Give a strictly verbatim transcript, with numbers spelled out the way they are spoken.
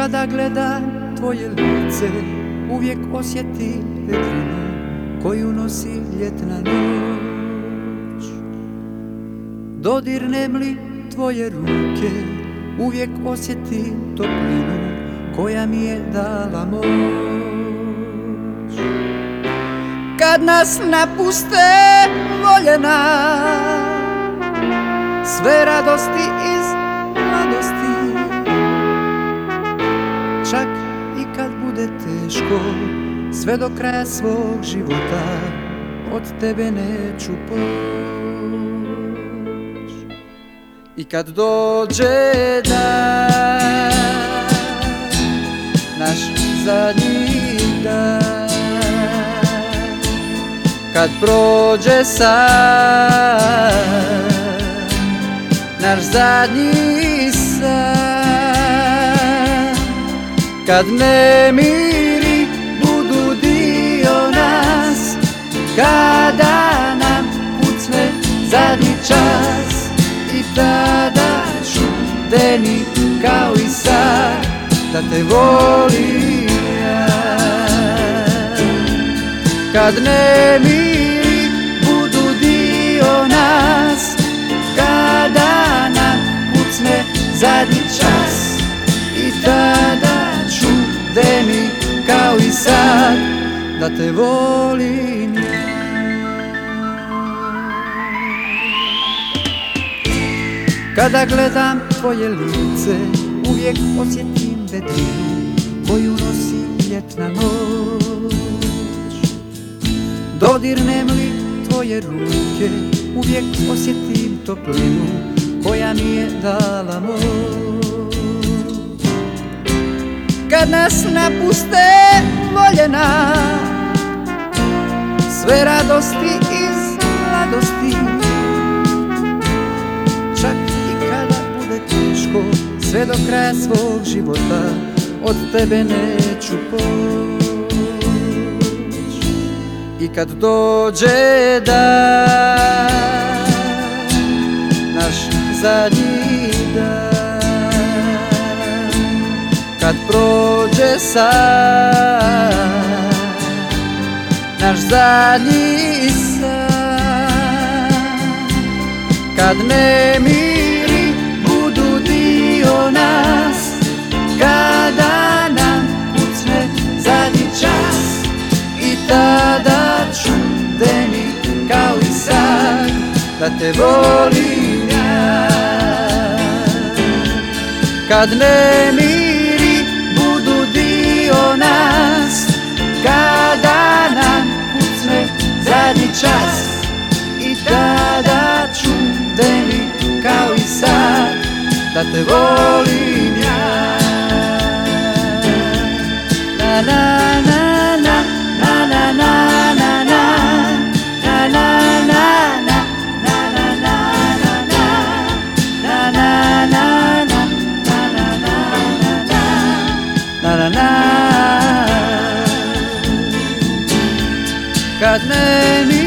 Kada gledam tvoje lice, uvijek osjetim vedrinu koju nosi ljetna noć. Dodirnem li tvoje ruke, uvijek osjetim toplinu koja mi je dala moć. Kad nas napuste voljena, sve radosti iz mladosti, čak i kad bude teško, sve do kraja svog života od tebe neću poć. I kad dođe dan, naš zadnji dan, kad prođe san, naš zadnji san, kad nemiri budu dio nas, kada nam pucne zadnji čas, i tada ću deni kao i sad da te volim ja. Kad nemiri budu dio nas, kada nam pucne zadnji čas, i tada ću deni kao i sad da te volim ja. Kada gledam tvoje lice, uvijek osjetim vedrinu koju nosi ljetna noć. Dodirnem li tvoje ruke, uvijek osjetim toplinu koja mi je dala moć. Kad nas napuste voljena, sve radosti iz mladosti, čak i kada bude teško, sve do kraja svog života od tebe neću poć. I kad dođe dan, naš zadnji dan, kad prođe san, naš zadnji san, kad nemiri budu dio nas, kada nam pucne zadnji čas, i tada ću deni kao i sad da te volim ja. Kad nemiri budu dio nas, kada nam pucne zadnji čas, i tada ću deni kao i sad da te volim ja. Na na na na na na na na na na na na na na. Kad ne mi